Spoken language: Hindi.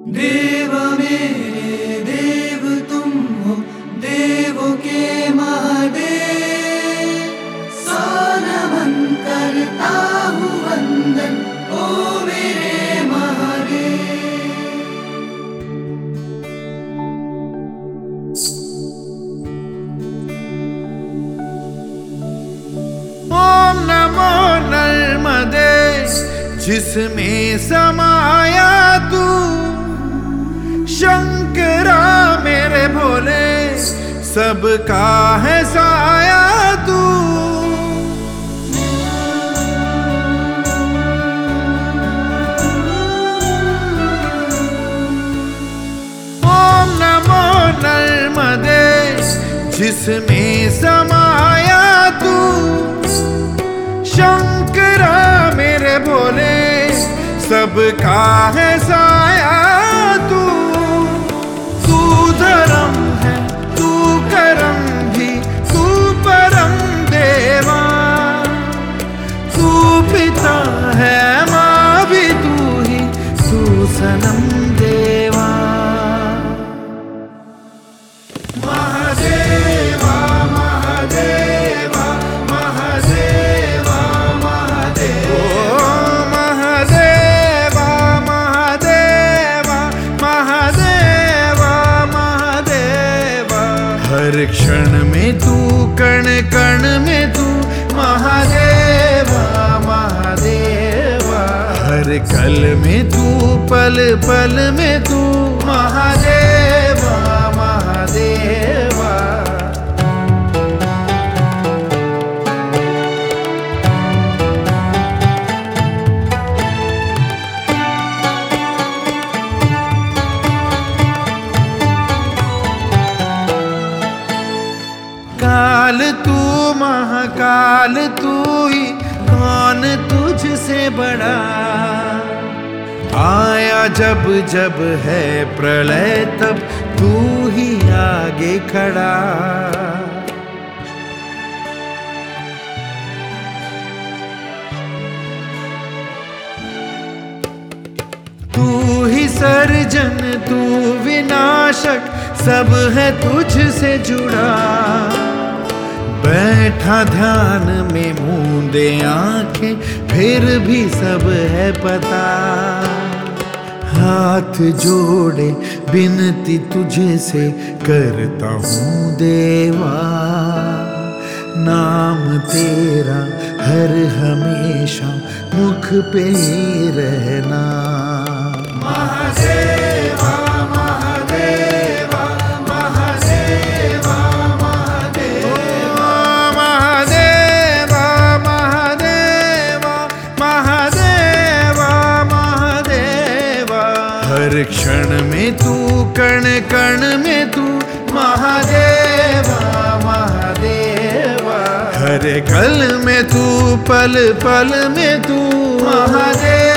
देव मेरे देव तुम हो, देवों के महादेव। नमन करता हूँ वंदन ओ मेरे महादेव। ओम नमो नर्मदे जिसमें समाया तू, शंकरा मेरे भोले सबका है साया तू। ओम नमो नर्मदे जिसमें समाया तू, शंकरा मेरे भोले सबका है साया तू। तू धर्म है तू करम भी तू परम देवा, तू पिता है माँ भी तू ही तू सनम देवा। महादेवा महादेवा महादेवा महादेवा, ओ महादेवा महादेवा महादेवा महादेवा। हर क्षण में तू कण कण में तू महादेवा महादेवा। हर कल में तू पल पल में तू महादेवा महादेवा। काल तू महाकाल तू ही, कौन तुझसे बड़ा। आया जब जब है प्रलय तब तू ही आगे खड़ा। तू ही सर्जन तू विनाशक, सब है तुझसे जुड़ा। बैठा ध्यान में मूंदे आंखें फिर भी सब है पता। हाथ जोड़े बिनती तुझे से करता हूँ देवा, नाम तेरा हर हमेशा मुख पे ही रहना। महादेवा महादेवा महादेवा महादेवा महादेवा महादेवा महादेवा महादेवा। हर क्षण में तू कण कण में तू महादेवा महादेवा। हर कल में तू पल पल में तू महादेवा।